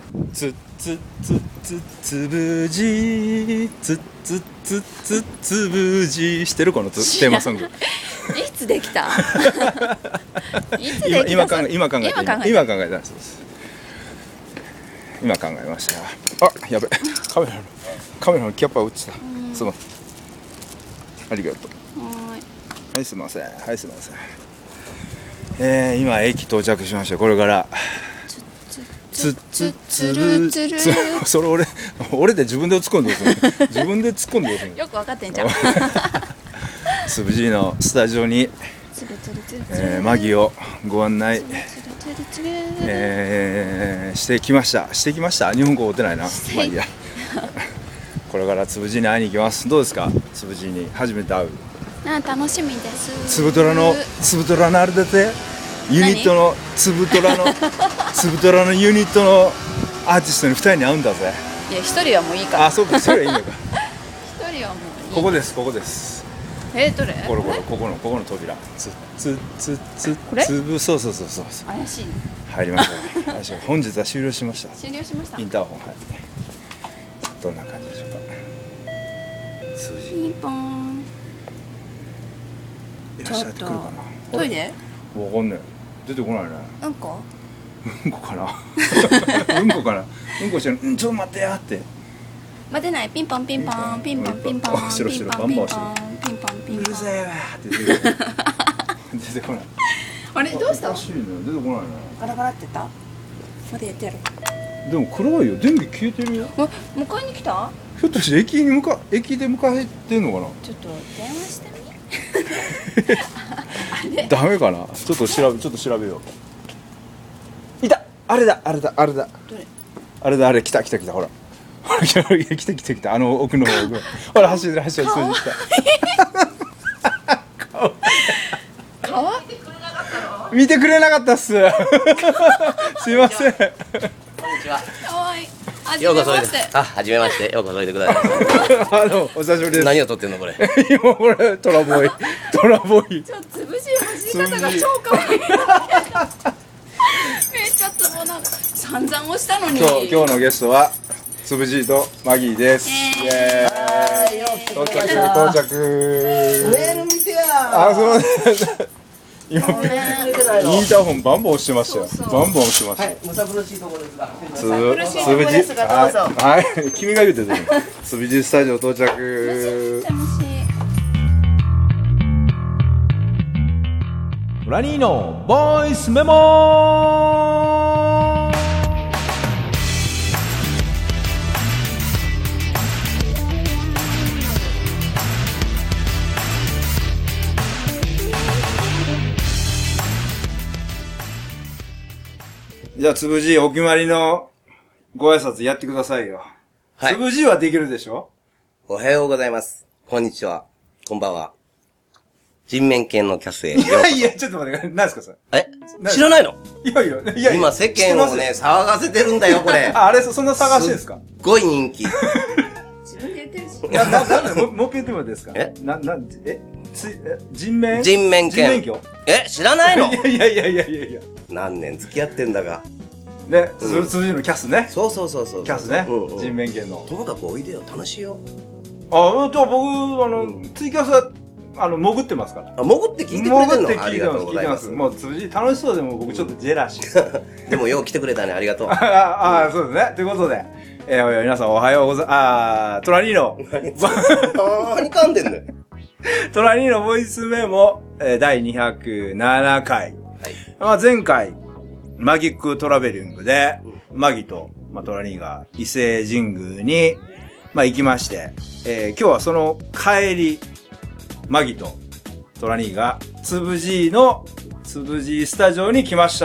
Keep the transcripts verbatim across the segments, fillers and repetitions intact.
つつつつつぶじつつつつつぶじしてるこのテーマソング。 いつできた？いつできた？ 今考え今考え今考え今考えたんです。今考えました。あ、やべ、カメラのカメラのキャッパー落ちた。すごい。ありがとう。 はい。 はい、すみません。はい、すみません。えー、今駅到着しました。これからつつつるつるそれ俺俺で自分で突っ込んでる。自分で突っ込んでる。 よく分かってんじゃん。 つぶじーのスタジオに、えー、マギをご案内、えー、してきました。してきました。日本語追ってないな。まあいいや。これからつぶじーに会いに行きます。どうですか？つぶじーに初めて会う。 あ、楽しみです。 つぶとらのつぶとらのあれだってユニットのつぶとらのつぶとらのユニットのアーティストにふたりに会うんだぜ。 いや、ひとりはもういいから。 あ、そうか、ひとりはいいのか。 ひとりはもういい。 ここです、ここです。 え、どれ？ これこれここのここの扉。つつつつこれつぶそうそうそうそう。 怪しいね。 入りました。よし本日は終了しました。 終了しました。 インターホン、はい。どんな感じでしょうか。数字ピンポン。 いらっしゃってくるかな。 トイレ？ わかんねえ。出てこないね。 うんこ？ うんこかな。うんこかな。うんこしてる。うん、ちょっと待ってやって。 待てない。ピンポンピンポンピンポンピンポンピンポンしろしろピンポンピンポンピンポンピンポン。 うるせえわって出てこない。出てこない。 あれどうした？ おかしいね。出てこないね。 ガラガラってた？まだやってやる。 でも暗いよ。電気消えてるよ。 あ、迎えに来た？ ひょっとして駅に向か駅で迎えてんのかな。 ちょっと電話してみ。 ダメかな。ちょっと調べちょっと調べよう。いた。あれだあれだあれだ。 どれ？ あれだあれ来た来た来たほら。ほら来た来た来た来たあの奥の方奥のほら走ってる走ってる数字来た。 顔？ 見てくれなかったっす。すいません。 こんにちは。 かわいい。 ようこそおいで。あ、はじめまして。ようこそおいでください。 あのお久しぶりです。 何を撮ってんのこれ。 今これトラボーイトラボーイ。 ちょっとつぶしい走り方が超可愛い。めっちゃつぼな。散々押したのに。 今日今日のゲストはつぶじーとマギーです。イエーイ。到着到着。 メール見てや。 あ、そうです。今インターホンバンバン押してましたよ。 そうそうバンバン押してました。 はい、むさ苦しいところですが。 つ苦しいところですがどうぞはい、はい、君が言うてたね。つぶじースタジオ到着。 楽しい。 ラニーノボイスメモ。じゃあつぶじーお決まりのご挨拶やってくださいよ。 はいつぶじーはできるでしょ。 おはようございます。こんにちは。こんばんは。人面犬のキャスへ。 いやいやちょっと待って、何ですかそれ。 え知らないの？ いやいやいやいや。 今世間をね、騒がせてるんだよ、これ。 あ、あれそんな探してんですか。 すっごい人気。 自分で言ってるし。 な、な、なんでも、もう一遍言ってもらっていいですか。 えな、なん、え、つ、え、人面人面犬。 人面魚。 え知らないの？ いやいやいやいやいやいや。 何年付き合ってんだが。 ね、つぶじのキャスね。 そうそうそうそう。 キャスねうんうん。 人面犬の。 ともかくおいでよ、楽しいよ。 あ、うんと、僕、あの、 うんツイキャスは、あの、潜ってますから。 あ、潜って聞いてくれてんの？ 潜ってありがと聞いてます、聞いてま。 うございますす。 もう、つぶじ楽しそうでも僕ちょっとジェラシー。 でもよう来てくれたね、ありがとう。 ああ、そうですね。ということで、えー、皆さんおはようございます。あー、トラニーノ。 何噛んでんのよ。 トラニーノボイスメモ、えー、だいにひゃくななかい。 はい。 まあ、前回、マギックトラベリングで、マギと、まあ、トラニーが伊勢神宮に、まあ、行きまして、えー、今日はその帰り、マギとトラニーが、つぶじーの、つぶじースタジオに来ました。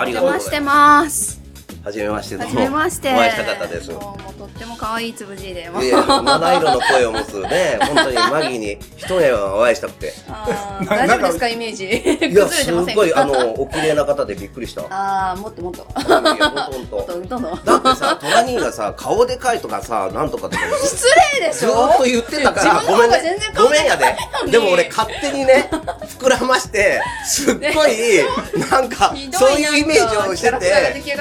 ありがとうございお邪魔してます。 はじめましてどうも。 はじめまして。 お会いした方です。 もうとっても可愛いつぶじで。もういや、七色の声を持つね、本当にマギーに一目はお会いしたくて。 あー大丈夫ですかイメージ。 いや、 崩れすてませんか。 ごい、あの、お綺麗な方でびっくりした。 ああ、もっともっと。 いや、ほんとほんもっとと。 どんどん。 だってさ、トラニーがさ、顔でかいとかさ、なんとかとか、 失礼でしょ。 ずーっと言ってたから、 自分のごめんね方が全然。顔ごめんやでかいので。 にでも俺勝手にね、膨らまして、すっごい、なんかひ、どそういいうイメージをしてキャラクターが出て、 来上がってたんでしょ。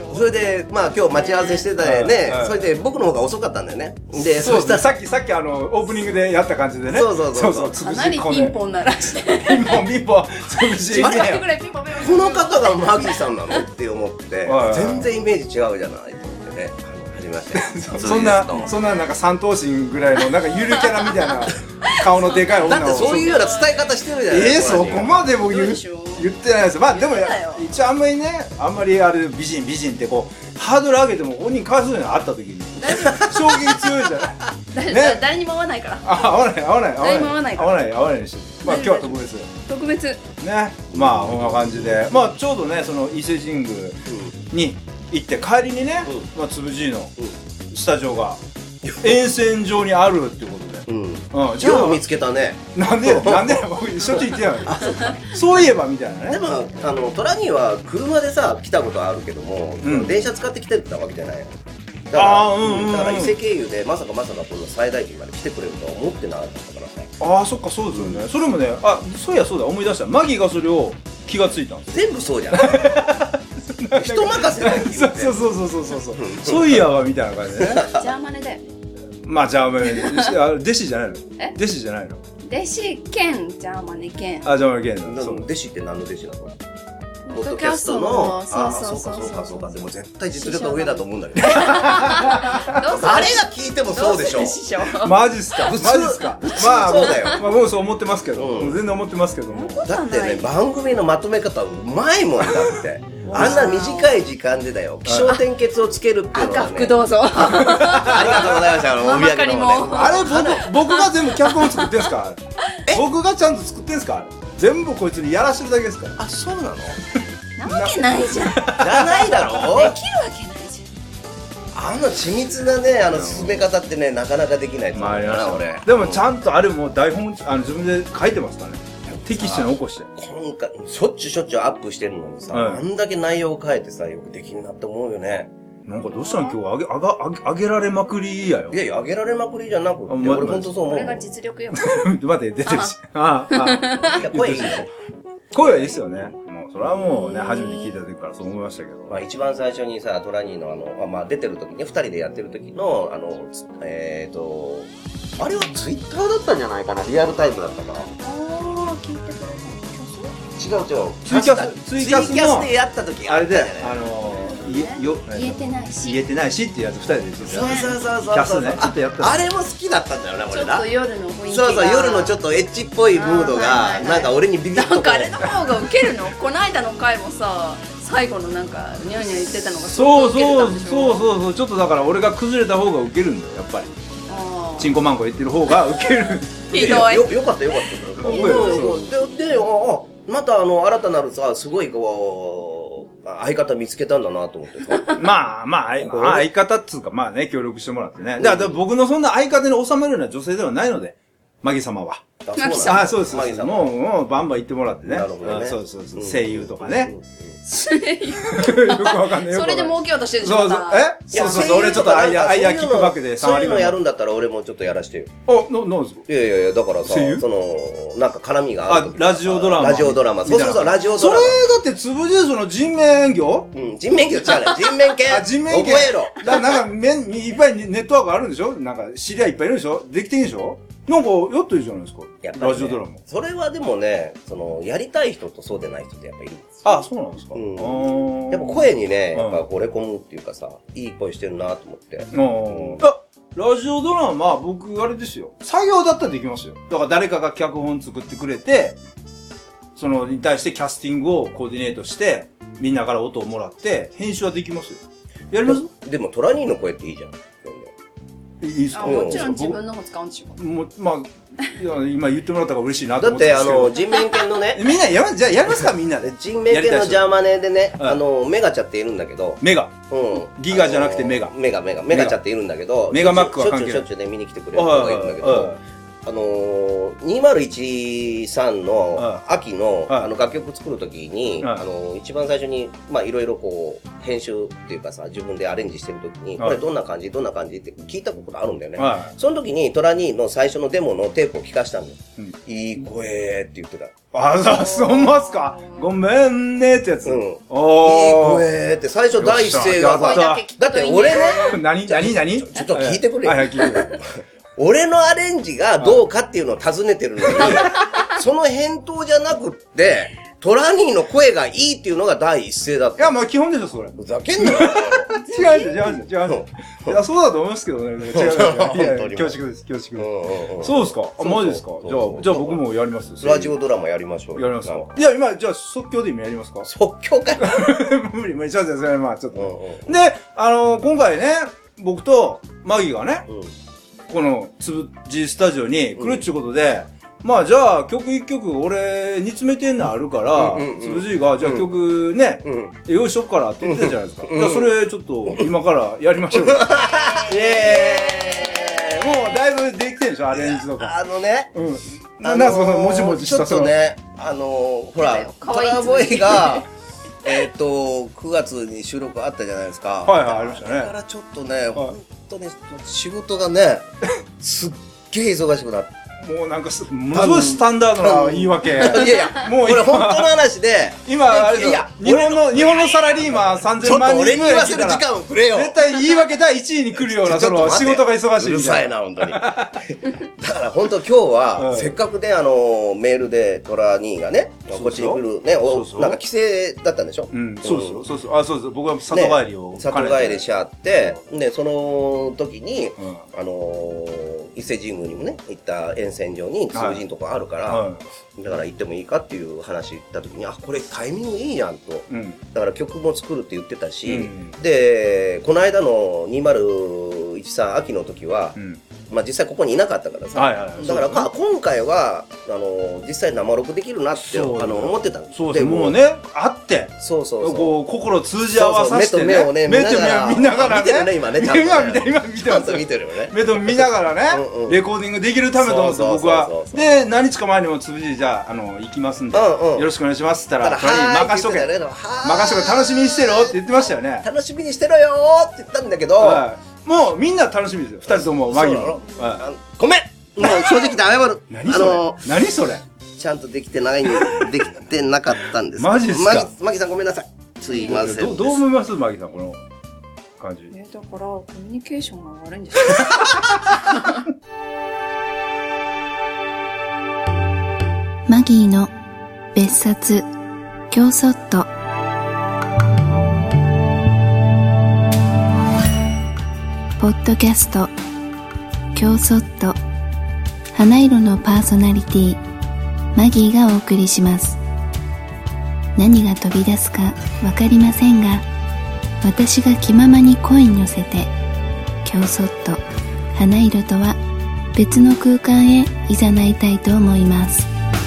ょ。 それで、まあ今日待ち合わせしてたよねうん。 それで僕の方が遅かったんだよね。で、 そうですね。 そしたら、 さっき、さっきあの、オープニングでやった感じでね。 そうそうそうそうつかぶしこねなりピンポン鳴らして。 ピンポン、ピンポン、つぶし 10回ね。 ぐらいピンポンピンポン。 この方がマギーさんなのって思ってはい、 全然イメージ違うじゃないと思ってね。あの初めまして。 そんな、そんななんか三頭身ぐらいの、なんかゆるキャラみたいな顔のでかい女を。 だってそういうような伝え方してるじゃないえー、そこまで僕言うそうでしょ言ってないですよ。まあでも言ってたよ一応あんまりね、あんまりあれ美人美人ってこうハードル上げても本人かわいそうになった時に衝撃強いじゃない。 誰ね誰にも合わないから。 あ、合わない合わない合わない誰も合わないから合わない合わないにして。まあ今日は特別特別。 ね。まあこんな感じで、まあちょうどねその伊勢神宮に行って帰りにね、 うまあつぶじのスタジオが沿線上にあるっていうことで。 うん。 うん。じゃあよう見つけたね。 なんでなんで僕しょっちゅう言ってないの。そういえばみたいなね。 でも、あの、トラには車でさ、来たことあるけども、 うん電車使って来てたわけじゃないよ。だから、 あーうんうんうんだから伊勢経由で、まさかまさかこの最大級まで来てくれるとは思ってなかったからさ。 ああ、そっか、そうですよね。それもね、あ、そういや、そうだ、思い出した。マギがそれを気がついたんですよ。 全部そうじゃん。人任せだよ、 そうそうそうそうそうそう。そういやわ、みたいな感じでね。 ジャーマネだよ。 まあ、じゃあ、お前あ弟子じゃないのえ弟子じゃないの弟子兼ジャーマネ兼。 あ、じゃあ、お前ゲンなそう。 弟子って何の弟子なの？ ポッドキャストの、 ああ、 そそううかそうそうそうかそうか。でも絶対実力は上だと思うんだけど。 どうせ誰が聞いてもそうでしょど。師匠。 マジっすかマジ普通っすか普通まあ、 そうだよまあ、僕そう思ってますけど、 うん全然思ってますけども。 だってね、番組のまとめ方うまいもんだって。あんな短い時間でだよ。気象点結をつけるっていうの赤はね。 福どうぞ。 ありがとうございました。あの、お土産のままかりも方ね。 あれ、僕、僕が全部脚本作ってんすか僕がちゃんと作ってんすか全部こいつにやらしてるだけですから。 あ、そうなの？ なわけないじゃん。できるわじゃないだろ？ けないじあの緻密なね、あの進め方ってね、なかなかできないと思うな、 まあありました俺。 でもちゃんとあれも台本あの自分で書いてますからね。テキストに起こして。 今回、しょっちゅうしょっちゅうアップしてるのにさ、 はいあんだけ内容を変えてさ、よくできんなって思うよね。 なんかどうしたの今日あげ、あが、あげ、あげられまくりやよい。やいや、上げられまくりじゃなくて、 あま俺ほんとそうゃん。これが思うもん。 実力よ。 待って、出てるし。ああ、あいや、声いいよ。 声はいいですよね。もう、それはもうね、初めて聞いた時からそう思いましたけど。 まあ一番最初にさ、トラニーのあの、まあまあ出てる時ね、二人でやってる時の、あの、つえーと、あれはツイッターだったんじゃないかな、リアルタイムだったから。 ああ、聞いてくれた。 違う違う。 ツイキャスツイツイキャスのキャスでやった時あれで、 ったじゃないあのー、いよ、 言えてないし。 言えてないしっていうやつ二人で言ってたそうそうそうそう。 キャスねちょっとやったあれも好きだったんだよな、俺なちょっと。夜の雰囲気が。 そうそう、夜のちょっとエッチっぽいムードが、 あーはいはいはいなんか俺にビビッとこう。 なんかあれの方がウケるの。この間の回もさ、最後のなんかニャーニャー言ってたのがそうウケてそうたんでしょそうそうそう、ちょっとだから俺が崩れた方がウケるんだよ、やっぱり。 あーチンコマンコ言ってる方がウケる。 ひどい。 よよかったよかった。 あで、 そうで、で、ああまたあの、新たなるさ、すごいこう、相方見つけたんだなと思ってさ。 まあまあ、相まあ相方っつうか、まあね、協力してもらってね。だから僕のそんな相方に収めるような女性ではないので、マギ様は。 あマギそうなんだあ、そうです。 マギさんもう、もう、バンバン言ってもらってね。 なるほどねあそうそうそう。 うん声優とかね。 うんよくわかんない。よくわかんないそれで儲けようとしてるでしょ。 そうそうま。たえそうそうそう。俺ちょっとアイヤ、アイヤキックバックでさんそういうの割ぐらい。 やるんだったら俺もちょっとやらしてよ。 あ、な、なんですかいやいやいや、だからさ声優、 その、なんか絡みがある時、 あラジオドラマ。 ラジオドラマ。そうそうそう、ラジオそれドラマ。 だって、つぶじでその人面魚うん、人面魚違うね。人面犬。 あ、人面魚。 覚えろ。 だからなんか、面にいっぱいネットワークあるんでしょなんか、知り合いいっぱいいるでしょできてんでしょなんか、やってるじゃないですか。 やっぱりねラジオドラマ。 それはでもね、その、やりたい人とそうでない人ってやっぱいるんですよ。 あ、そうなんですか。 うんあーやっぱ声にね、 うんやっぱ惚れ込むっていうかさ、いい声してるなと思って。 うんあ、ラジオドラマ、僕、あれですよ。作業だったらできますよ。だから誰かが脚本作ってくれて、その、に対してキャスティングをコーディネートして、みんなから音をもらって、編集はできますよ。やりますでもトラニーの声っていいじゃん。 いいですかあ、もちろん自分の方使うんでしょ。 もう、まあ、いや今言ってもらったから嬉しいなとだってあ思ってますけど。 の、人面犬のね、 みんなやま、じゃあやりますかみんなで。 人面犬のジャーマネでね、 うんあの、メガチャっているんだけど、 メガ。 うん。 ギガじゃなくてメガあのメガ、メガ、メガチャっているんだけど、 メガマックは関係ないしょっちゅうしょっちゅうね、見に来てくれる人がいるんだけど、 あのー、にまるいちさんの秋の、 はいあの楽曲作るときに、 はいあのー、一番最初に、まあいろいろこう、編集っていうかさ、自分でアレンジしてるときに、 はいこれどんな感じどんな感じって聞いたことあるんだよね。 はいその時にトラニーの最初のデモのテープを聞かしたんだよ。 うんいい声って言ってた。 あ、そう、そんますか。ごめんねってやつ。 うんいいおー。 声って最初第一声がよっしゃさ、だって俺ね、 何、何、何ちょっと聞いてくれよはいはい、聞いてくれ。 俺のアレンジがどうかっていうのを尋ねてるのに、その返答じゃなくって、トラニーの声がいいっていうのが第一声だった。 いや、まあ基本でしょ、それ。 ふざけんなよ。 違うんですよ、違うんですよ、違うんですよ。いや、そうだと思いますけどね。違う違う違う。いや本当いや、 に恐縮です、恐縮うんです。 うんうんそうですかあ、マジですかそうそうじゃあ、じゃあ僕もやりますラジオドラマやりましょうよ。 やりますかなんかいや、今、じゃあ即興で今やりますか即興かよ。 無理、無理、ちょっと、それまあ、ちょっうんうんと。で、あの、今回ね、僕とマギがね、 うんこのつぶじスタジオに来るっちゅうことで、まあじゃあ曲一曲俺煮詰めてんのあるからうんうんうん、 つぶじがじゃあ曲ね、 うん用意しとくからって言ってたじゃないですか。 うんじゃあそれちょっと今からやりましょうよ。イエーイもうだいぶできてるでしょ、アレンジとか。 あのね、 うん。な、 あのーなんすかそのもちもちしちょたっとね、あのー、ほら、 可愛いトラボーイが、えっと、くがつに収録あったじゃないですか。 はいはいありましたねだからちょっとね、ほんとね、仕事がね、すっげえ忙しくなって。 もうなんかす、ものすごいスタンダードな言い訳。 いやいや、 もうこれ本当の話で、 今、あれいやいや日本の、日本のサラリーマン3000 ちょっと万人俺に言わせる時ぐらい来たら間をくれよ。 絶対言い訳第一位に来るような、その、仕事が忙しいうみたいな。 るさいな、本当に。だから本当今日うは、 んせっかくね、あの、メールでトラ兄がね、 そうそうこっちに来るね、おそうそうなんか帰省だったんでしょうん、そうですよ、そうですよ。あ、そうです。僕は里帰りをね里帰りしちゃって、で、その時に、 うん。 あのー、伊勢神宮にもね、行った沿線上に通じんとこあるから、 はだから行ってもいいかっていう話言った時に、あ、これタイミングいいじゃんと。 い。うん。 だから曲も作るって言ってたし、 うんで、この間のにまるいちさん秋の時は、 うん。 まあ実際ここにいなかったからさ、 はいはいはいだからそうですねか今回は、あの、実際生録できるなって、 そうあの、思ってたんですそうです。もうね、会って、 そうそうそう。 こう、心通じ合わさせてね。 そうそう目と目をね目と目を見ながらね。 見てるね今ねちゃんとね今見て、今見てちゃんとます。 見てるよね。 目と見ながらねうんう、んレコーディングできるためと思ってそうそう僕はそうそう。 で、何日か前にもつぶじじゃあ、あの、行きますんで、 うんうんよろしくお願いしますって言ったら、 だから、 トラにはーい任しとけ。 って言ってたよね任しとけ、楽しみにしてろって言ってましたよね。 楽しみにしてろよーって言ったんだけど、 はい。もうみんな楽しみですよ。二人とも、マギも。 そうなのはあごめんもう正直で謝る。 い。何それあの何それちゃんとできてないんできてなかったんです。 マジっすかマギマギさんごめんなさい。すいません。 どどう思いますマギさん、この感じ。 えだからコミュニケーションが悪いんですよ。 マギーの別冊京ソット。ポッドキャスト京ソット、花色のパーソナリティマギーがお送りします。何が飛び出すかわかりませんが、私が気ままに声に乗せて京ソット、花色とは別の空間へ誘いたいと思います。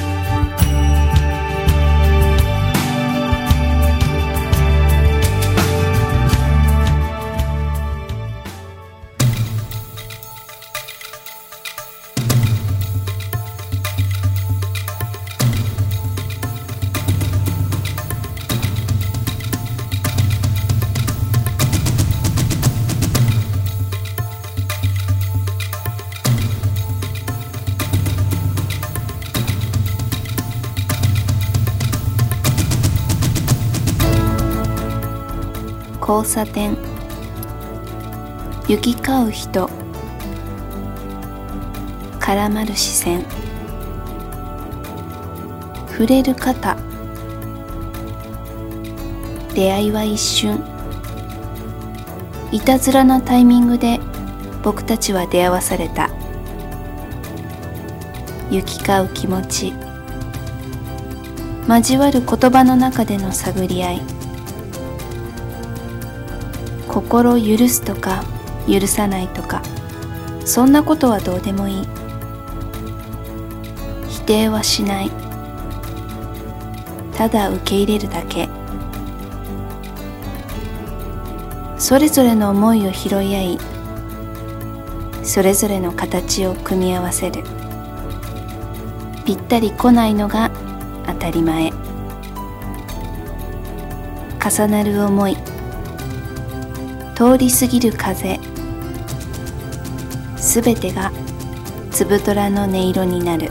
交差点、行き交う人、絡まる視線、触れる肩、出会いは一瞬。いたずらなタイミングで僕たちは出会わされた。行き交う気持ち、交わる言葉の中での探り合い、心を許すとか許さないとか、そんなことはどうでもいい。否定はしない。ただ受け入れるだけ。それぞれの思いを拾い合い、それぞれの形を組み合わせる。 ぴったり来ないのが当たり前。重なる思い、通り過ぎる風、すべてが粒虎の音色になる。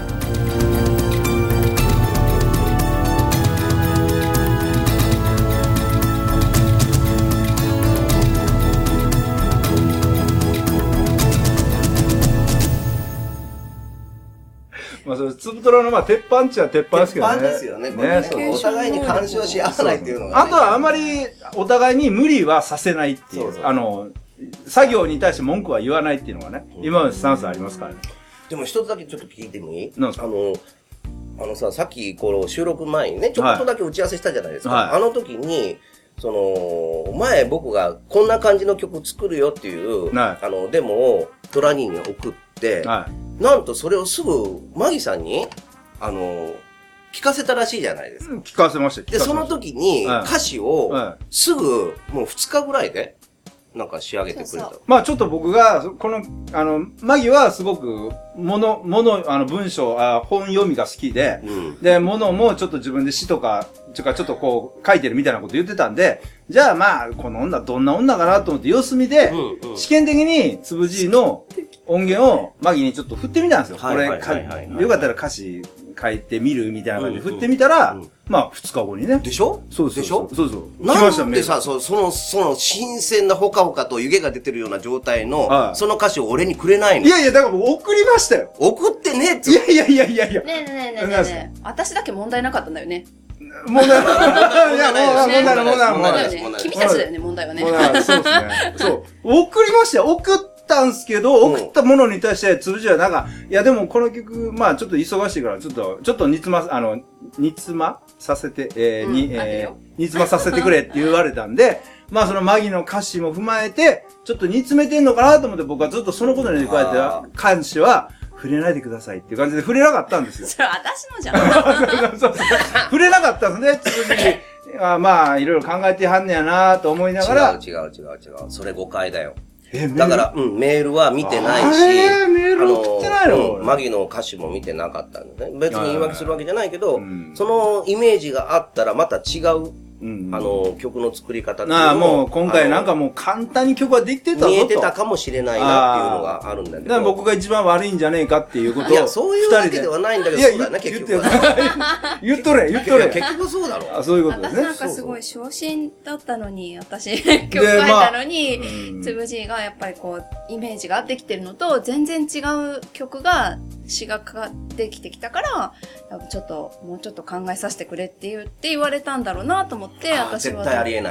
まあ、それ、つぶとらの、まあ、鉄板っちゃ鉄板ですけどね。 鉄板ですよね。これね、 そうお互いに干渉し合わないっていうのが、ね。 あとはあまり、お互いに無理はさせないっていう。 そうそうあの、作業に対して文句は言わないっていうのがね、うん、今までスタンスありますからね。 でも一つだけちょっと聞いてもいい？ なんですか？ あの、あのさ、さっきこの収録前にね、ちょっとだけ打ち合わせしたじゃないですか。 はい、 あの時に、その、前僕がこんな感じの曲作るよっていう、はい、あの、デモをトラニーに送って、はい、なんとそれをすぐ、マギさんに、あの、聞かせたらしいじゃないですか。 聞かせました。 で、その時に歌詞を、すぐ、もう二日ぐらいで、なんか仕上げてくれた。そうそう、 まあちょっと僕が、この、あの、マギはすごく、もの、もの、あの文章、あ本読みが好きで、うん、で、ものもちょっと自分で詩とか、ちょっとこう書いてるみたいなこと言ってたんで、じゃあまあ、この女どんな女かなと思って様子見で、うんうん、試験的につぶじの音源をマギにちょっと振ってみたんですよ。これ、よかったら歌詞書いてみるみたいな感じで振ってみたら、うんうん、まあ二日後にね。 でしょ？ そうそう。 でしょ？ そうそう。 なんでさ、そその、その新鮮なほかほかと湯気が出てるような状態の、はい、その歌詞を俺にくれないの？ いやいや、だから送りましたよ。 送ってねえって。 いやいやいやいやいや。 ねえねえねえねえねえ。私だけ問題なかったんだよね。 問題ない。いや、問題ない、問題ない、問題ない。 君たちだよね、問題はね。 そうですね。そう。送りましたよ。送ったんすけど、送ったものに対して、つぶじはなんか、いやでもこの曲、まあちょっと忙しいから、ちょっと、ちょっと煮詰ま、あの、煮詰まさせて、えー、に、えー、煮詰まさせてくれって言われたんで、まあそのマギの歌詞も踏まえて、ちょっと煮詰めてんのかなと思って僕はずっとそのことに加えて、関しては、触れないでくださいっていう感じで触れなかったんですよ。 それ私のじゃん。 そうそうそう触れなかったんですね、つぶじに。あまあ、いろいろ考えてはんねやなと思いながら。 違う違う違う違う。それ誤解だよ。え、だから、うん、メールは見てないし、 えー、メール送ってないの、 うん、マギの歌詞も見てなかったんですね。別に言い訳するわけじゃないけど、うん、そのイメージがあったらまた違う、うん、あの、曲の作り方っていうのああ、もう今回なんかもう簡単に曲ができてたぞと。 見えてたかもしれないなっていうのがあるんだけど。 だから僕が一番悪いんじゃねえかっていうことを。いや、 そういうわけではないんだけど、そうだね、結局は。 言っとれ、言っとれ。 結局そうだろ。 あ、そういうことですね。 私なんかすごい昇進だったのに、私、曲書いたのに、つぶじがやっぱりこう、イメージが合ってきてるのと、全然違う曲が、詩がかかってきてきたから、ちょっと、もうちょっと考えさせてくれって言って言われたんだろうなと思って、私は。 絶対ありえない。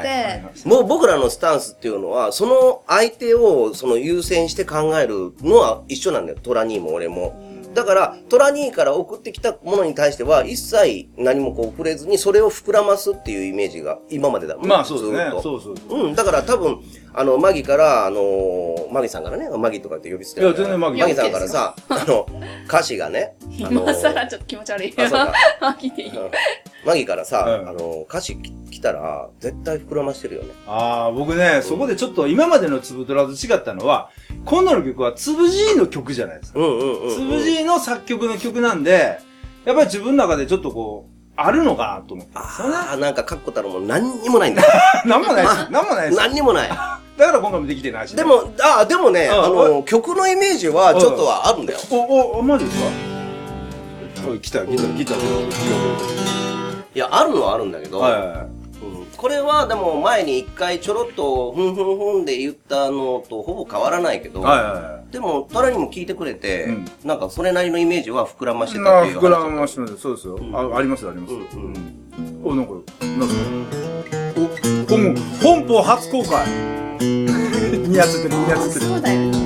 もう僕らのスタンスっていうのは、その相手をその優先して考えるのは一緒なんだよ。トラニーも俺も。だから、トラニーから送ってきたものに対しては、一切何もこう触れずに、それを膨らますっていうイメージが今までだもん。 まあそうですね。そうそうそう。 うん、だから多分、あの、マギから、あの、マギさんからね、マギとかって呼び捨て。 いや、全然マギ。 マギさんからさ、あの、歌詞がね、 あの、今更ちょっと気持ち悪い。 あ、そうか。 マギでいい。 マギからさ、あの、歌詞来たら、絶対膨らましてるよね。 ああ、僕ね、そこでちょっと今までのつぶとらと違ったのは、今度の曲はつぶじーの曲じゃないですか。 うんうんうん。 つぶじーの作曲の曲なんで、やっぱり自分の中でちょっとこう、あるのかなと思って。 ああ、なんか確固たるもん何にもないんだ。 何もないです。何もないです。 何にもない。 だから今回もできてないし。 でも、ああ、でもね、あの、曲のイメージはちょっとはあるんだよ。 お、お、マジですか？来た、来た、来た。いや、あるのはあるんだけど、はいはいはい、うん、これはでも前に一回ちょろっとふんふんふんで言ったのとほぼ変わらないけど、はいはいはい、でもトラにも聞いてくれて、うん、なんかそれなりのイメージは膨らましてたっていう話。 膨らましてた、そうですよ、うん、あ。ありますあります。うんうん、お、なんか、なんか、お、もう本邦初公開。にやつってる、にやつってる。 そうだよね。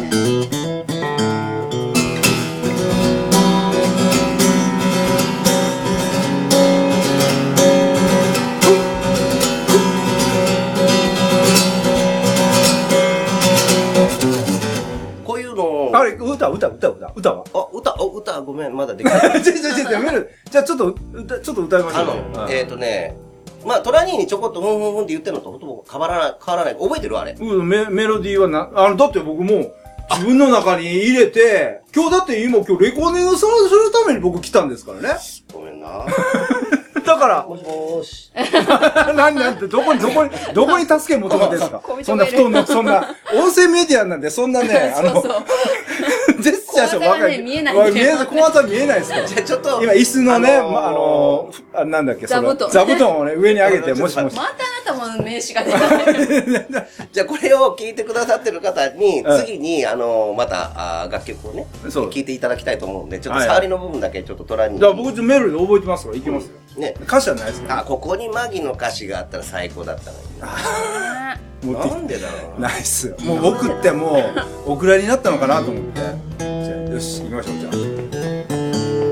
あれ、歌、歌、歌、歌、歌はあ、歌、お、歌、ごめん、まだできない。 ちょちょちょ、やめる。じゃあちょっと、歌、ちょっと歌いましょう。 あの、えっとね、まあ、トラニーにちょこっとふんふんふんって言ってるのとほとんど変わらない、変わらない。覚えてるあれ。 うん、メ、メロディーはな、あの、だって僕も、 自分の中に入れて、今日だって今今日レコーディングするために僕来たんですからね。 ごめんな。 だから、 もしもーし。 何なんて、どこに、どこに、どこに助け求めてるんですかそんな布団の、そんな、音声メディアなんで、そんなね、あの、 そうそうジェスチャーしてわかる。 見えないんだよ見えない、小松は見えないですから。 じゃあちょっと。 今、椅子のね、 あのーまあのー、あなんだっけ、 座布団座布団をね、上に上げて、もしもし。 またあなたも名刺が出ない。 じゃあこれを聞いてくださってる方に、 うん次に、あの、また、あ楽曲をね、 そう聞いていただきたいと思うんで、ちょっとはい触りの部分だけちょっとトラに。 じゃあ僕、メールで覚えてますから、いきますよ。 ね。 歌詞はないですね。 あ、ここにマギの歌詞があったら最高だったのに。 持ってきなんでだろうナイス。もう僕ってもう、お蔵になったのかなと思って。じゃあ、よし、行きましょう、じゃあ。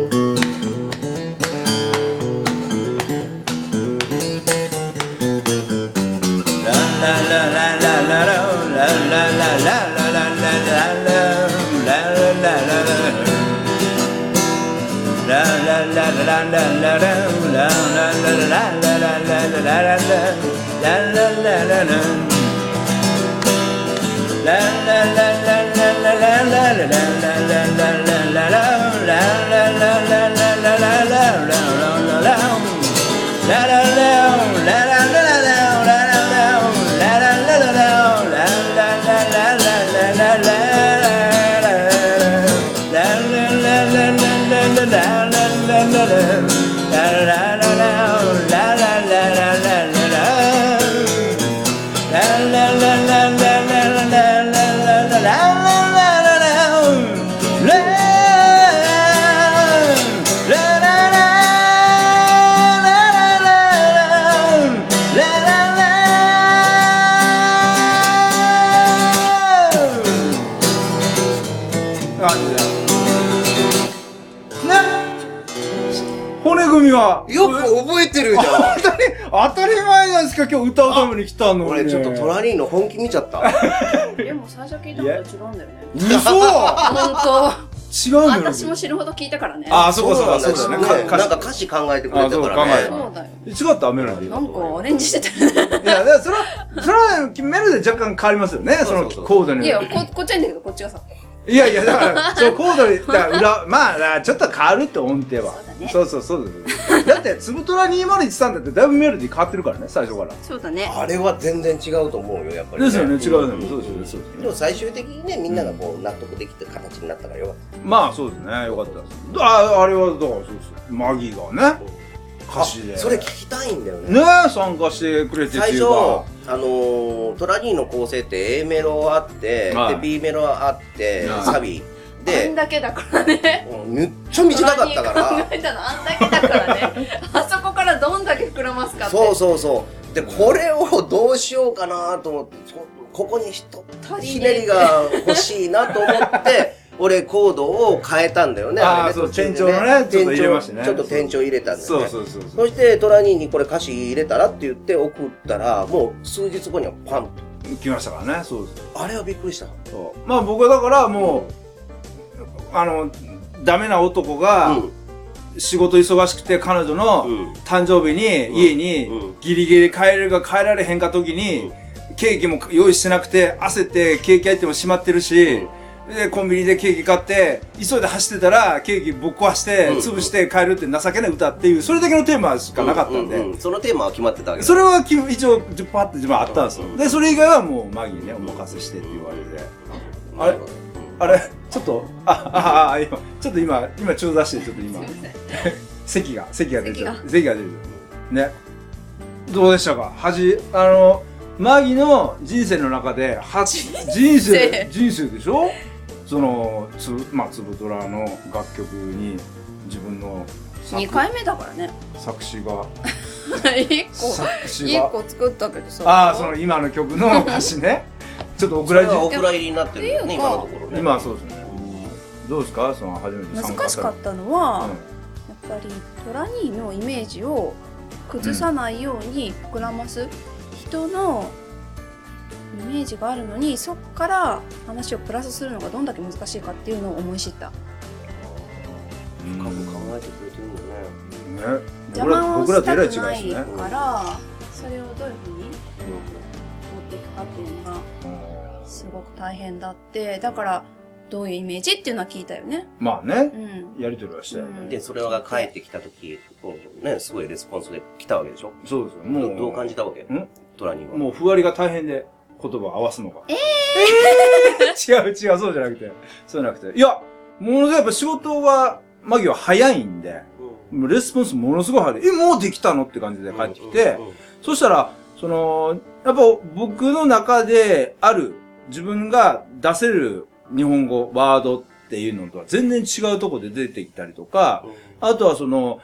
骨組みはよく覚えてるじゃん。 当たり当たり前なんですか今日歌うために来たのに。 俺ちょっとトラリーの本気見ちゃった。 でも最初聞いたのと違うんだよね。 嘘本違うのよ。 当。私も死ぬほど聞いたからね。 ああ、そうかそうか、そうだね。 そうなんだよね。なんか歌詞考えてくれたからね。 そうだよ。 違ったメロディー。 なんかアレンジしてたよね。 いや、それは、それはメロディー若干変わりますよね、そのコードに。 いや、こ、こっちはいいんだけど、こっちがさ。 いやいや、だから、そのコードに、だから裏、まあ、だからちょっと変わるって音程は。 そうだねそうそうそうです。だって、つぶとらにまるいちさんだってだいぶメロディー変わってるからね、最初から。 そうだね。 あれは全然違うと思うよ、やっぱり。 ですよね、違うね。 ね。そうですよね、そうですね。 でも最終的にね、みんながこう納得できて形になったからよかっまあ、そうですね、よかったです。あ、あれは、だからそうです。マギーがね、 た。 歌詞で。 それ聞きたいんだよね。 ね参加してくれてって最初、 いうか。 あのー、トラニーの構成って A メロあって、 はいで B メロあって、 はいサビあんで、 だけだからね。 うんめっちゃ短かったか考ら。 えたのあんだけだからね。あそこからどんだけ膨らますかって。 そうそうそう。で、これをどうしようかなと思って、そここにひとひねりが欲しいなと思って、俺コードを変えたんだよね。れねあーそう途中で転調のねちょっと入れましたねちょっと転調入れたんだよそうね。 そうそうそう。 そしてトラニーにこれ歌詞入れたらって言って送ったら、もう数日後にはパンと。 来ましたからね、そうです。 あれはびっくりした。 そうまあ僕はだからもう、あの、ダメな男が、仕事忙しくて彼女のうん誕生日に家うんにギリギリ帰れるか帰られへんか時に、ケーキも用意してなくて焦ってケーキ入っても閉まってるし、で、コンビニでケーキ買って、急いで走ってたら、ケーキぶっ壊して、 うん潰して帰るって情けない歌っていう、それだけのテーマしかなかったんで、 うううそのテーマは決まってたわけだ。 それはき一応じゅっパーって自分あったんですよ。 うんで、それ以外はもうマギーにね、お任せしてって言われて。あれあれちょっと、あ、あ、あ、今、ちょっと今、今中出して、ちょっと今すい、ません。 席が、席が出てる席が。 席が出てる。ね。どうでしたかはじ、あの、マギの人生の中で、初、人生、人生でしょその、つ、まあ、つぶとらの楽曲に自分の作にかいめだからね。 作詞が、 いっこ、 作詞が、 いっこ作ったけどさ。 ああ、その今の曲の歌詞ね。ちょっとお蔵入りそれはお蔵入りになってるよね、 っていうか今のところね。 今はそうですね。どうですかその初めて参加難しかったのは、 うんやっぱりトラニーのイメージを崩さないように膨らます、人のイメージがあるのに、そっから話をプラスするのがどんだけ難しいかっていうのを思い知った。 深く考えてくれてるんだね。 ね。 邪僕ら魔を僕らとえらいしたくない違いですね。 から、それをどういうふうに持っていくかっていうのがすごく大変だって、だから、どういうイメージっていうのは聞いたよね。 まあね。 うん。 やりとりはしたよね。 うんで、それが帰ってきた時、こうね、すごいレスポンスで来たわけでしょ。 そうですよ。もう。 どう感じたわけ？ んトラニーは。 もう、ふわりが大変で、言葉を合わすのが。えー、違う違う、そうじゃなくて。そうじゃなくて。いや、ものすごいやっぱ仕事は、マギは早いんで、もうレスポンスものすごい早い。え、もうできたのって感じで帰ってきて、そしたら、その、やっぱ僕の中である自分が出せる日本語、ワードっていうのとは全然違うところで出てきたりとか、あとはその、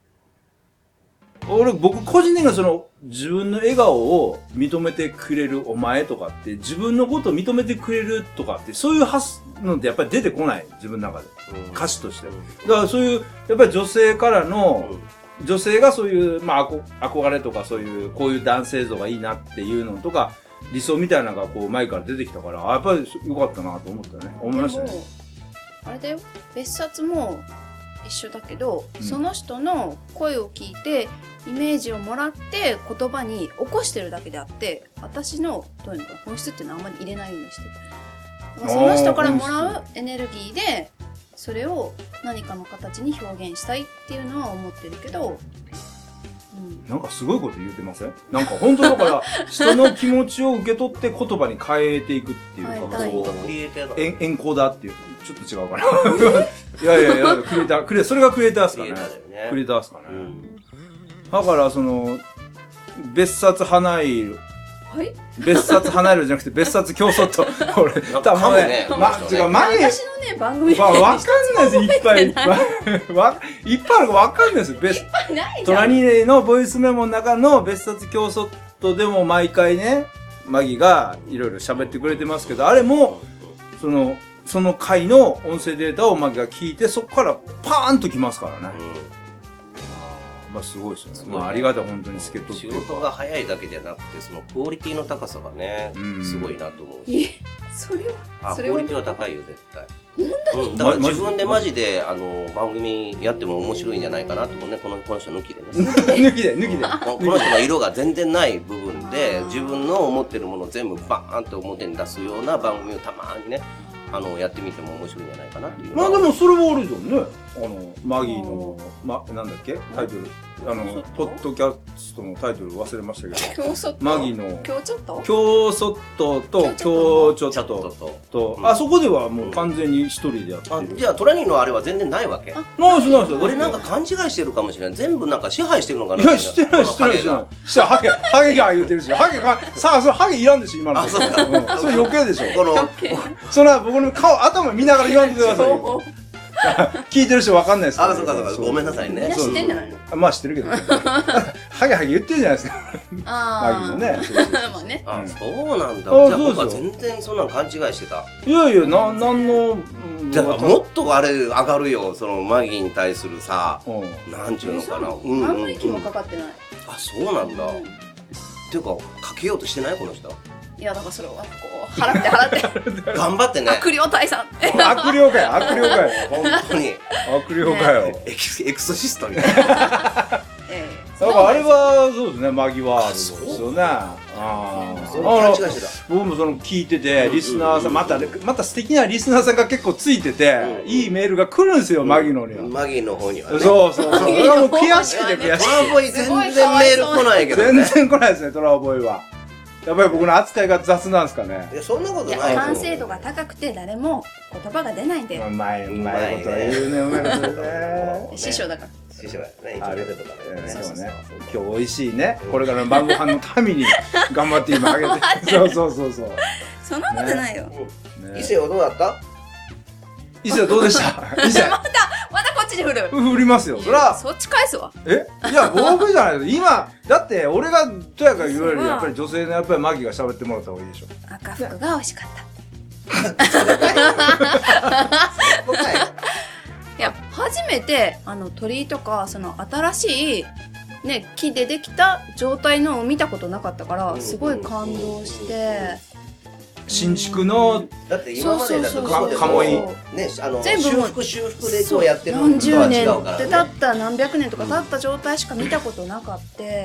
俺、僕個人的にはその、自分の笑顔を認めてくれるお前とかって、自分のことを認めてくれるとかって、そういう発のってやっぱり出てこない。自分の中で。歌詞として。だからそういう、やっぱり女性からの、女性がそういう、まあ、憧れとかそういう、こういう男性像がいいなっていうのとか、理想みたいなのがこう前から出てきたから、あ、やっぱり良かったなと思ったね。思いましたね。 でも、あれだよ、別冊も一緒だけど、 うん、 その人の声を聞いて、イメージをもらって言葉に起こしてるだけであって、私の、どういうのかな、本質っていうのはあんまり入れないようにしてる。その人からもらうエネルギーで、それを何かの形に表現したいっていうのは思ってるけど、うん、 なんかすごいこと言うてません？なんか本当だから人の気持ちを受け取って言葉に変えていくっていうか、 はい、 そうクリエイターだ。 エン、エンコーダーっていう、ちょっと違うかな。いやいやいや、クリエイター、クリエそれがクリエイターですかね。 クリエイターだよね。 クリエイターですかね。 うん、 だからその、別冊花色、 はい、 別冊花色じゃなくて別冊競争と、これ、 多分ね、 ま、違う、前、 私のね、番組まあ、わかんないです、いっぱいいっぱい。わ、いっぱいあるからわかんないですよ。別、トラニーのボイスメモの中の別冊競争とでも毎回ね、マギがいろいろ喋ってくれてますけど、あれも、その、その回の音声データをマギが聞いて、そこからパーンときますからね。うんまあすごいですよね。まあありがたい本当に助っ人っていうか。 仕事が早いだけじゃなくて、そのクオリティの高さがね、すごいなと思うし。 え、それはあ、クオリティは高いよ、絶対。 本当に、 うん、だから自分でマジで、あの、番組やっても面白いんじゃないかなと思うね、この、この人抜きでね。 抜きで、抜きで。 この人の色が全然ない部分で、自分の思ってるものを全部バーンと表に出すような番組をたまにね、あの、やってみても面白いんじゃないかなっていう。 まあでもそれはあれじゃんね。あの、マギーの、ま、なんだっけタイトル。あの、ポッドキャストのタイトル忘れましたけど。 競争マギーの。 競ちょっと競ソットと、競ちょっとと、あそこではもう完全に一人でやってる。 あ、じゃあトラニーのあれは全然ないわけ？ ないですないです。 俺なんか勘違いしてるかもしれない。全部なんか支配してるのかな。 いや、してないしてないしてない。してハゲ、ハゲが言うてるし、ハゲが、さあ、それハゲいらんでしょ、今の。 あ、そうか。 それ余計でしょ。 この、 それは僕の顔、頭見ながら言わんでくださいよ。聞いてる人わかんないですあ、そうかそうか。ごめんなさいね。 知ってんじゃないの？ まあ知ってるけど。ハゲハゲ言ってるじゃないですか。 ああ。 マギのね。 まあね。 あ、そうなんだ。じゃあ僕は全然そんなの勘違いしてた。 いやいや、な、なんの、 だからもっとあれ上がるよ、そのマギに対するさ、なんちゅうのかな。 うん。何の息もかかってない。 あ、そうなんだ。っていうか、かけようとしてないこの人。 いや、だからそれはこう、払って払って。 頑張ってね。 悪霊退散。 悪霊かよ、悪霊かよ。 本当に。 悪霊かよ。 エクソシストみたいな。だからあれは、そうですね、マギワールドですよね。ああ。勘違いしてた。 僕もその聞いてて、リスナーさん、また、また素敵なリスナーさんが結構ついてて、いいメールが来るんですよ、マギのには。 マギの方には。 そうそうそう。それはもう悔しくて悔しい。 トラボイ全然メール来ないけど。 全然来ないですね、トラボイは。やっぱり僕の扱いが雑なんですかね。 いや、そんなことない。 完成度が高くて誰も言葉が出ないんで。 うまい、うまいこと言うね、うまいこと言うね。 師匠だから。 師匠だね。ありがとうね。 そうね。今日美味しいね。これからの晩ご飯のために頑張って今あげて。そうそうそうそう。 そんなことないよ。 伊勢はどうだった？ 伊勢はどうでした？伊勢。 また、またこっちで振る。 振りますよ。そら。 そっち返すわ。 え？いや、僕じゃないです。今、だって俺がとやかく言われるやっぱり女性のやっぱりマギが喋ってもらった方がいいでしょ。 赤服が美味しかった。いや、初めて、あの、鳥居とか、その、新しい、ね、木でできた状態のを見たことなかったから、すごい感動して、 新築の、 だって今までだとかもいい。 ね、あの、 全部修復修復でこうやってるのとは違うからね。何十年って経った何百年とか経った状態しか見たことなかった。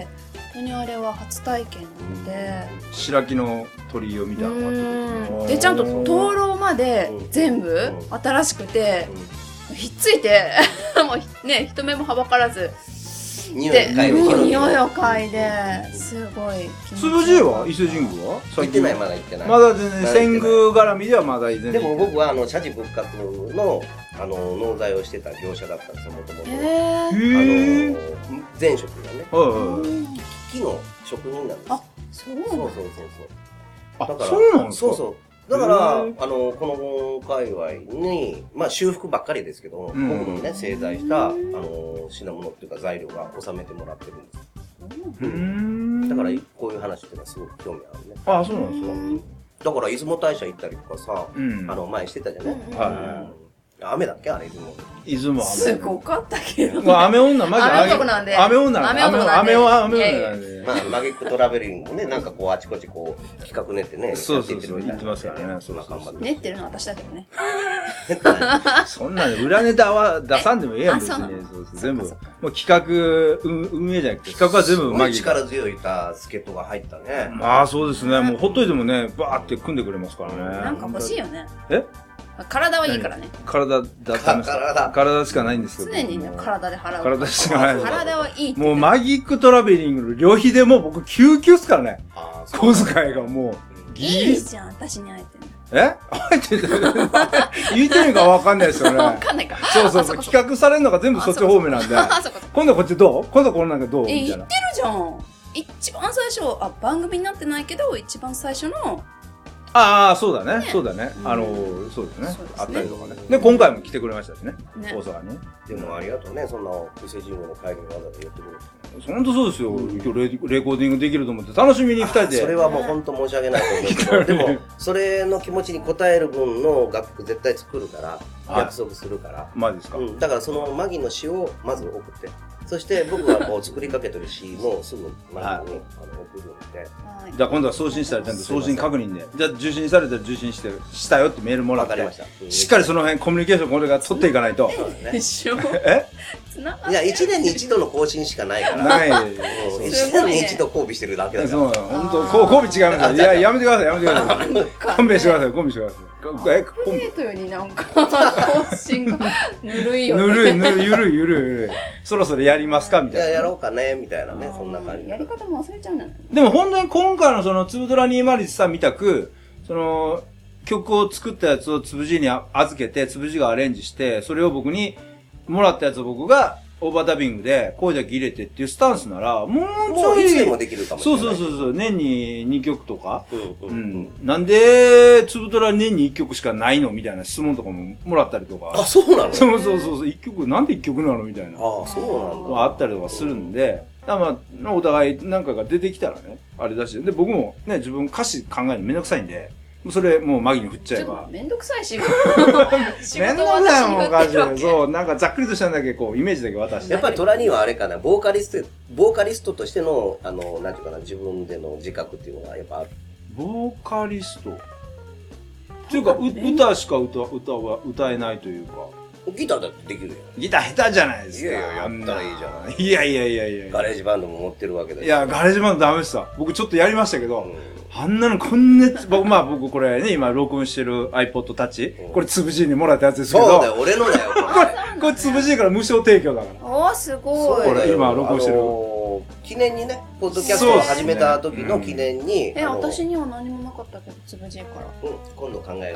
当にあれは初体験なので、 白木の鳥居を見たのがうんでちゃんと灯籠まで全部新しくて、ひっついてもうね人目もはばからず匂いを嗅いで匂いを嗅いですごいつぶじは伊勢神宮は行ってないまだ行ってないまだ全然遷宮絡みではまだ全然でも僕はあの社寺仏閣のあの納財をしてた業者だったんですよもともと。 へへあーの前職がねはいはいはい木の職人なんです。 あそうそうそうそうそう。 あだからそうなんですかそうそう。だから、あへーの、この界隈に、まあ修復ばっかりですけど、 うん僕のね、製材した、あの、品物っていうか材料が収めてもらってるんです。 うーんだから、こういう話っていうのはすごく興味あるね。 あそうなんですかだから、出雲大社行ったりとかさ、 うんあの、前してたじゃない、 うんはうん雨だっけあれ、出雲。 い出雲すごかったけど、 まあ雨女マジ雨男なんで雨女雨男なんで雨は雨いやいや女なんでまあ、マギックトラベリングもね、なんかこう、あちこちこう、企画練ってね、 そうそうそうやっていってるみたいな言ってますからねまあそうそうそう頑張って練ってるのは私だけどね。 そんなの裏ネタは出さんでもええやん別にあそうなのそうそう全部そっかもう企画運運営じゃなくて企画は全部すごいマギ力強いた助っ人が入ったね。 まあそうですねもうほっといてもねバーって組んでくれますからねなんか欲しいよね。 え体はいいからね。 体だったんですか体体しかないんですけど常にね、体で払う。 体しかないです体はいいって。 もうマギックトラベリングの旅費でもう僕救急っすからねあーそう小遣いがもういいじゃん、私に会えてんの。 えあえて言うてるかわかんないですよねわかんないか。 そうそうそうあ企画されるのが全部そっち方面なんであ、そっか。 今度こっちどう今度こんなんかどうえ、 みたいな言ってるじゃん。一番最初、あ、番組になってないけど、一番最初の、 ああ、そうだね。 ねそうだね。 うんあの、そうですねそうですね。 あったりとかね。で、今回も来てくれましたしね。 ね大阪にね。 でもありがとうね、そんな伊勢神宮の帰りにわざわざ寄ってくれて。 本当そうですよ。今日レレコーディングできると思って楽しみに二人で。 それはもう本当申し訳ないと思うけど、でも、それの気持ちに応える分の楽曲絶対作るから、約束するから。 マジですか。 うん、だからそのマギの詩をまず送って。そして僕がこう作りかけてる詩もすぐマギにあの送るんで。 はいじゃあ今度は送信したらちゃんと送信確認で。じゃあ受信されたら受信して、したよってメールもらってわかりまし。た。 しっかりその辺コミュニケーションこれが取っていかないと。 そうだね。 一緒。 えつながいや、一年に一度の更新しかないから。 ない。 うん一年に一度交尾してるだけだから。 そう、本当こう、コンビ違います。いや、やめてください、やめてください。勘弁してください、コンビしてください。え、コンビデートよりなんか、更新がぬるいよね。 ぬるい、ぬるい、ゆるい、ゆるい、ゆるい。そろそろやりますかみいや、 たいな。 やろうかね、みたいなね、そんな感じ。 やり方も忘れちゃうんだね。 でも本当に今回のその、つぶドラにまるいちさんみたく、その、曲を作ったやつをつぶじに預けて、つぶじがアレンジして、それを僕にもらったやつを僕がオーバーダビングで声だけ入れてっていうスタンスなら、もうちょい。 もういつでもできるかもしそれない。 うそうそうそう、年ににきょくとか。 うんううんうん。 ん。なんで、つぶドラ年にいっきょくしかないのみたいな質問とかももらったりとか。 あ、そうなのそうそうそうそう、いっきょく、なんでいっきょくなのみたいな。 ああ、そうなんだ。 あったりとかするんで、だからまあ、お互いなんかが出てきたらね、あれだし、で、僕もね、自分歌詞考えるのめんどくさいんで、それもうマギに振っちゃえば。 めんどくさい仕事。仕めんど事をくさい私に振もん歌詞ってるわけ。 そう、なんかざっくりとしたんだけこう、イメージだけ渡して。 やっぱりトラニーはあれかな、ボーカリスト、ボーカリストとしての、あの、なんていうかな、自分での自覚っていうのがやっぱある。 ボーカリストっていうか、う歌しか歌、歌は歌えないというか。 ギターだってできるよ。 ギター下手じゃないですか。 いやいややったらいいじゃないいやいやいやいやいや。 ガレージバンドも持ってるわけだし。 いや、ガレージバンドダメでした。僕ちょっとやりましたけど、 うんあんなのこんな、僕、まあ僕これね、今録音してる iPod Touch、 うんこれつぶじにもらったやつですけど、 そうだよ、俺のだよ、これ。 これつぶじから無償提供だから。 おー、すごい。 これ今録音してるあのー記念にね、ポッドキャストを始めた時の記念に。 え、 あの私には何もなかったけど、つぶじいから。 うん、今度考え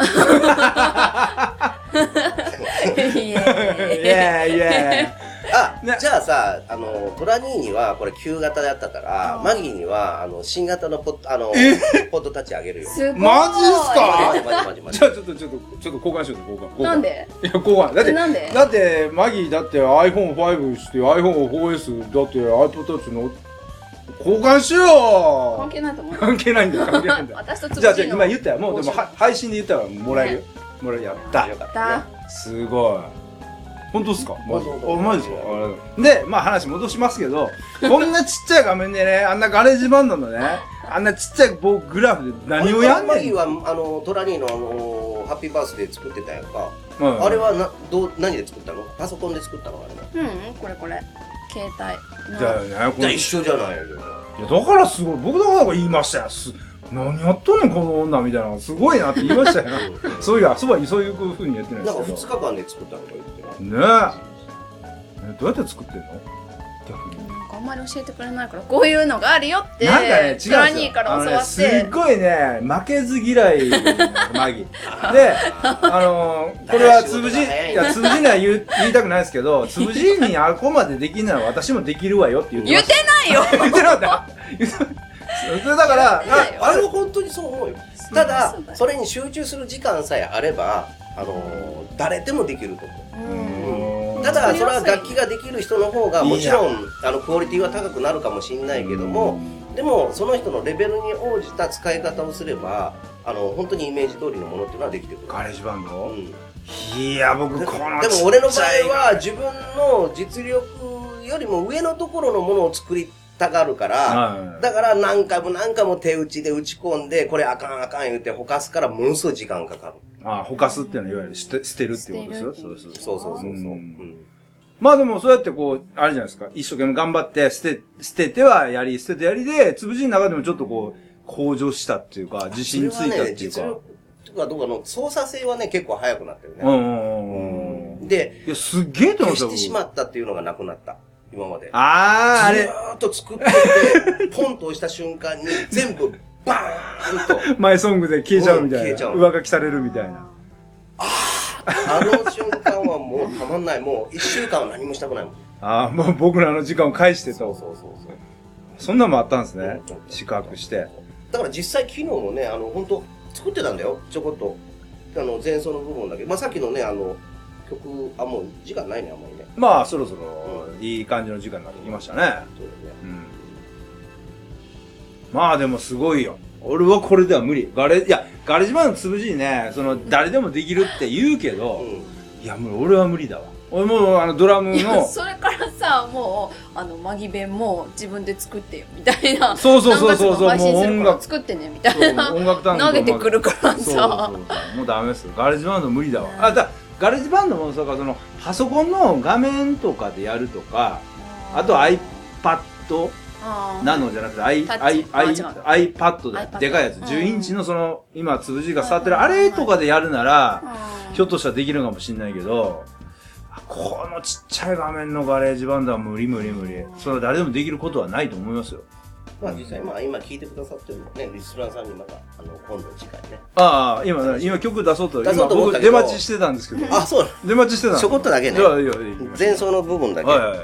る。 いイエーイイエあ、 ねじゃあさ、あの、トラニーにはこれ旧型だったから、マギーには、あの、新型のポッド、あの、ポッドタッチあげるよ。 すごい。 マジっすかマジマジマジマーイジ。 じゃあちょっとちょっと、ちょっと交換しよう交換。交換なんでいや、交換。だって、 なんでだって、マギーだって アイフォンファイブ して アイフォンフォーエス だって iPod Touch の交換しよう関係ないと思う。 関係ないんだよ、関係ないんだよ。 私とつぶじいの。 じゃあ、じゃあ今言ったよ。もうでもは配信で言ったからもらえるよ。もらえる。やったよ。かっだたね。 すごい。本当ですかマジ本当あ、マジですかあで、まあ話戻しますけど、こんなちっちゃい画面でね、あんなガレージバンドのね、あんなちっちゃい棒グラフで何をやんねん。 マギーは、あの、トラニーのあの、ハッピーバースデー作ってたやんか。 うんあれはな、どう、何で作ったの？パソコンで作ったのあれは。 うん、これこれ。携帯の。 じゃあね、こじゃあれ一緒じゃないよ。 いや、だからすごい。僕だから言いましたよ。す何やっとんねん、この女みたいな。すごいなって言いましたよ。そういう、そばにそういう風に言ってないですけど。 なんかふつかかんで作ったのか言ってる。 ねえ。どうやって作ってんの逆に。 あんまり教えてくれないから、こういうのがあるよって、 なんかね、違うんですよ。 トラニーから教わって。 あのね、すっごいね、負けず嫌いマギ。で、あのー、これはつぶじ、いや、つぶじには言う言いたくないですけど、つぶじにあこまでできんなら私もできるわよって言ってました。 言ってないよ言ってなかった言ってそれだから、 あれは本当にそう思うよ。ただ、それに集中する時間さえあれば、あのー、誰でもできると思う。ただ、それは楽器ができる人の方が、もちろん、あの、クオリティは高くなるかもしれないけども、でも、その人のレベルに応じた使い方をすれば、あの、本当にイメージ通りのものっていうのはできてくる。 ガレージバンド、 うん、 いや、僕、このでも俺の場合は、自分の実力よりも上のところのものを作りたがるから、はい、だから何回も何回も手打ちで打ち込んで、これあかんあかん言ってほかすからものすごい時間かかる。 ああ、ほかすっていうのは、いわゆる捨て、捨てるっていうことですよ。 そうそうそうそうそう。うん、 まあでもそうやってこう、あれじゃないですか。一生懸命頑張って、捨て、捨ててはやり、捨ててやりで、つぶじの中でもちょっとこう、向上したっていうか、自信ついたっていうか。ね、実力とかどうかの操作性はね、結構早くなってるね。 うんうんうん。 で、 いや、すっげえと思った。 消してしまったっていうのがなくなった。今まで。 ああ、あれ。 ずーっと作ってて、ポンと押した瞬間に全部バーンと。 マイソングで消えちゃうみたいな。消えちゃう。上書きされるみたいな。 ああ、あの瞬間はもうたまんない。もう一週間は何もしたくないもん。 ああ、もう僕らの時間を返してと。 そうそうそうそう。 そんなのもあったんですね。四角して。 だから実際昨日もね、あの、本当作ってたんだよ。ちょこっと。あの、前奏の部分だけ。まあ、さっきのね、あの、曲、あ、もう時間ないね、あんまりね。 まあ、そろそろ、いい感じの時間になってきましたね。そうだね。うん。まあ、でもすごいよ。俺はこれでは無理。ガレ、いや、ガレージバンドつぶじにね、その、誰でもできるって言うけど、うん、いや、もう俺は無理だわ。俺もあの、ドラムの。 それからさ、もう、あの、マギ弁も自分で作ってよ、みたいな。 そうそうそうそうそう、 もう音楽作ってね、みたいな。 音楽担当投げてくるからさ。そうそうそう。もうダメですよ。ガレージバンド無理だわ。あ、だガレージバンドもさ、その、パソコンの画面とかでやるとか、あと iPad なのじゃなくて、I、I、I、iPad ででかいやつ、じゅうインチのその、今、つぶじが触ってる、あれとかでやるなら、ひょっとしたらできるかもしれないけど、このちっちゃい画面のガレージバンドは無理無理無理。それは誰でもできることはないと思いますよ。 まあ実際、まあ今聴いてくださってるのね、リスナーさんにまた、あの、今度次回ね。 ああ、今、今曲出そうと、 出そうと思ったけど、今僕出待ちしてたんですけど。 あ、そう。 出待ちしてたんちょこっとだけね。 いやいやいや。 前奏の部分だけ。 はいはいはい。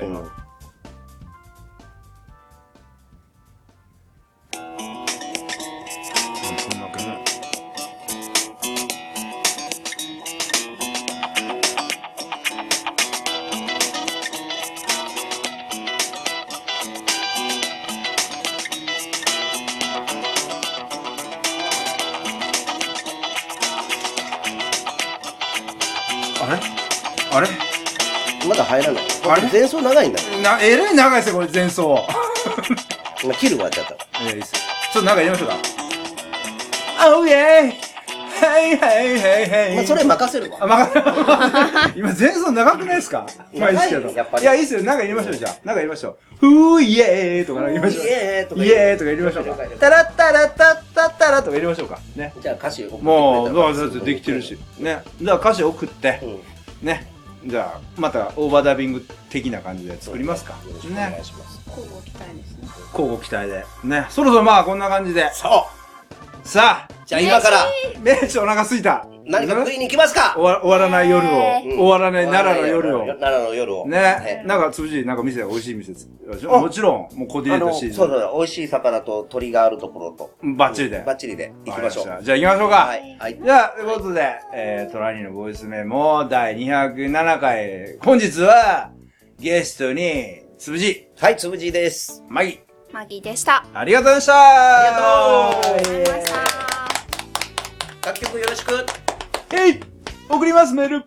あれあれまだ入らない。あれ前奏長いんだよ。 な、えらい長いですよ、これ前奏。 今切るわ、ちゃった。 いや、いいっす。ちょっとなんか入れましょうか。Oh yeah! Hey, hey, hey, hey! まあ、それ任せるわ。 あ、任せる。今前奏長くないですか？まあいいっすけど。 やっぱり。 いや、いいっすよ。なんか入れましょう、じゃあ。なんか入れましょう。ふーイエーとか入れましょう。 イエーとか。 イエーとか入れましょうか。タラッタラッタッタッタラとか入れましょうか。ね。 じゃあ歌詞送ってくれたら。 もう、だってできてるし。ね。じゃあ歌詞送って、ね。じゃあ、またオーバーダビング的な感じで作りますか。 よろしくお願いします。 交互期待ですね。 交互期待で。ね。そろそろまあこんな感じで。 そうさあじゃあ今から、 名刺お腹すいた。 何か食いに行きますか？ 終わ終わらない夜を。終わらない奈良の夜を。 奈良の夜を。 ね。なんか、つぶじ、なんか店が美味しい店。もちろん、もうコーディネートシーズン。 そうそう、美味しい魚と鳥があるところと。 バッチリで。 バッチリで。行きましょう。 じゃあ行きましょうか。 はい。はい。 じゃあ、ということで、えー、トラニーのボイスメモだいにひゃくななかい。本日は、ゲストに、つぶじ。 はい、つぶじです。 マギ。 マギでした。 ありがとうございましたありがとうありがとうございました。 楽曲よろしく。 えい送りますメール。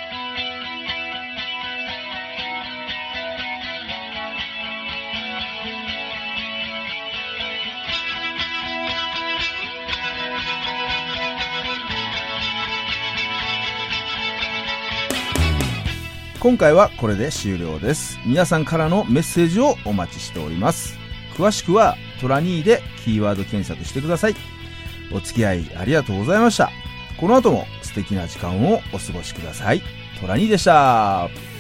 今回はこれで終了です。皆さんからのメッセージをお待ちしております。詳しくはトラニーでキーワード検索してください。お付き合いありがとうございました。この後も素敵な時間をお過ごしください。トラニーでした。